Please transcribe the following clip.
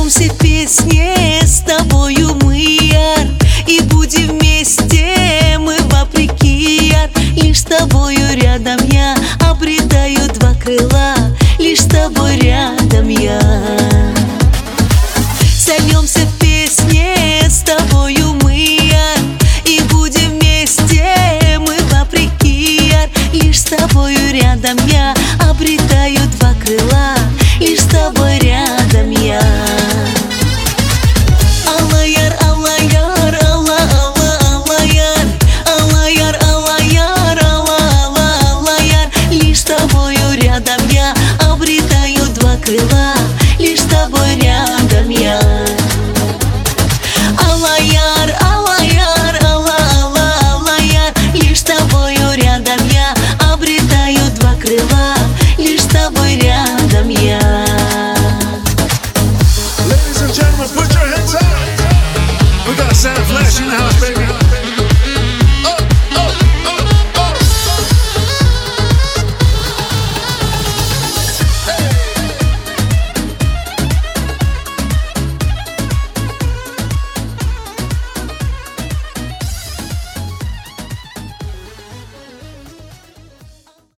Сольемся в песне с тобою мы, яр, и будем вместе мы вопреки, яр. Лишь с тобою рядом я обретаю два крыла, лишь с тобой рядом я. Сольемся в песне с тобою мы, яр, и будем вместе мы вопреки, яр. Лишь с тобою рядом я обретаю два крыла, лишь с тобой рядом я. Алла яр, алла яр, алла, алла, алла яр, алла яр, алла яр, алла, алла, алла яр. Лишь с тобою рядом я обретаю два крыла, лишь с тобой рядом я. Алла яр, алла яр, алла, алла, алла яр. Лишь с тобою рядом я обретаю два крыла, лишь с тобой рядом я. Ladies and gentlemen, put your hands up. We got Sam Flash in the house, baby.